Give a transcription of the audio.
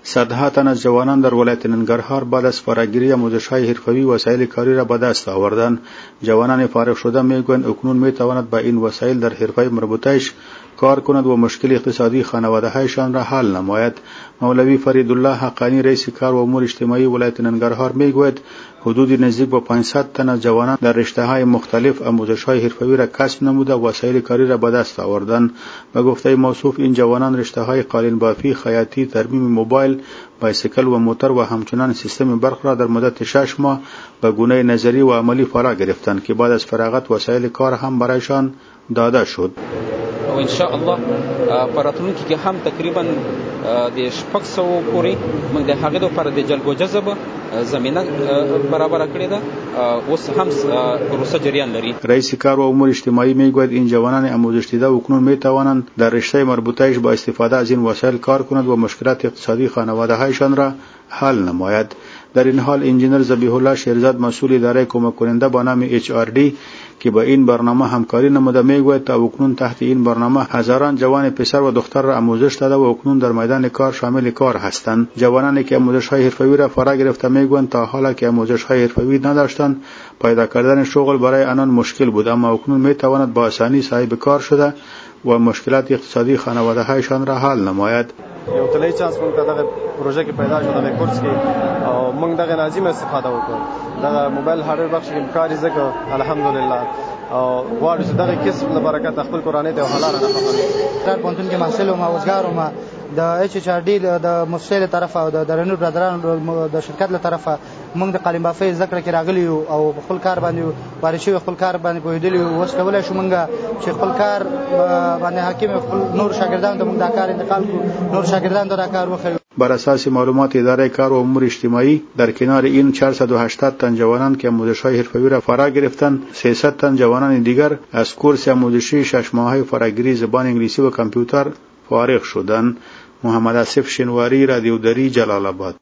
صدها تن از جوانان در ولایت ننگرهار بعد از فراگیری آموزش‌های حرفه‌ای وسایل کاری را به دست آوردند. جوانان فارغ شده میگویند اکنون میتواند با این وسایل در حرفه مربوطه‌اش کار کند و مشکل اقتصادی خانواده‌هایشان را حل نماید. مولوی فریدالله حقانی رئیس کار و امور اجتماعی ولایت ننگرهار میگوید حدود نزدیک به 500 تن از جوانان در رشته‌های مختلف آموزش‌های حرفه‌ای را کسب نموده و وسایل کاری را به دست آوردند. به گفته موصوف این جوانان رشته‌های قالین بافی، خیاطی، ترمیم موبایل، بایسیکل و موتور و همچنین سیستم برق را در مدت 6 ماه به گونه نظری و عملی فرا گرفتند که بعد از فراغت وسایل کار هم برایشان داده شد. او ان شاء الله پراتونکو کې هم تقریبا د 600 پورې موږ د هغې لپاره د جلب و جذب زمینه برابر کړې ده. اوس هم پروسه جریان لري. رئیس کار و امور اجتماعی میگوید این جوانان آموزش دیده اکنون میتوانند در رشته مربوطه‌اش با استفاده از این وسایل کار کنند و مشکلات اقتصادی خانواده‌هایشان را حل نماید. در این حال انجینر ذبیح الله شیرزاد مسئول اداره کمک کننده با نام HRD که با این برنامه همکاری نموده میگوید تا اکنون تحت این برنامه هزاران جوان پسر و دختر را آموزش داده و اکنون در میدان کار شامل کار هستند. جوانانی که آموزش‌های حرفه‌ای را فرا گرفته میگویند تا حالا که آموزش‌های حرفه‌ای نداشتند پیدا کردن شغل برای آنان مشکل بود، اما اکنون میتواند با آسانی صاحب کار شده و مشکلات اقتصادی خانواده‌هایشان را حل نماید. یو طلایی چانس موږ ته دغه پروژه کې پیدا شو دغه کورس کې او موږ دغه ناظم استفاده وکړو. دغه موبایل هارډویر بخش کې کار زده الحمدلله او غواړو چې دغه کسب له برکت خپل کورنۍ ته حلال نه پخوي. تر پونتون کې محصل او اوسګار او د HRD د مؤسسې له طرفه او د رنو برادرانو د شرکت له طرفه موږ د قالین بافۍ ذکر کې راغلی او خپل کار باندې وارشي خپل کار باندې پوهېدلی اوس کولای شو موږ چې خپل کار باندې حاکم خپل نور شاګردانو ته موږ دا کار انتقال کړو، نور شاګردانو ته دا کار وښیو. بر اساس معلومات اداره کار و امور اجتماعی در کنار این 480 تن جوانان که آموزش‌های حرفه‌ای را فرا گرفتند 300 تن جوانان دیگر از کورس آموزشی 6 ماهه فراگیری زبان انگلیسی و کامپیوتر فارغ شدند. محمد آصف شنواری، رادیو دری، جلال آباد.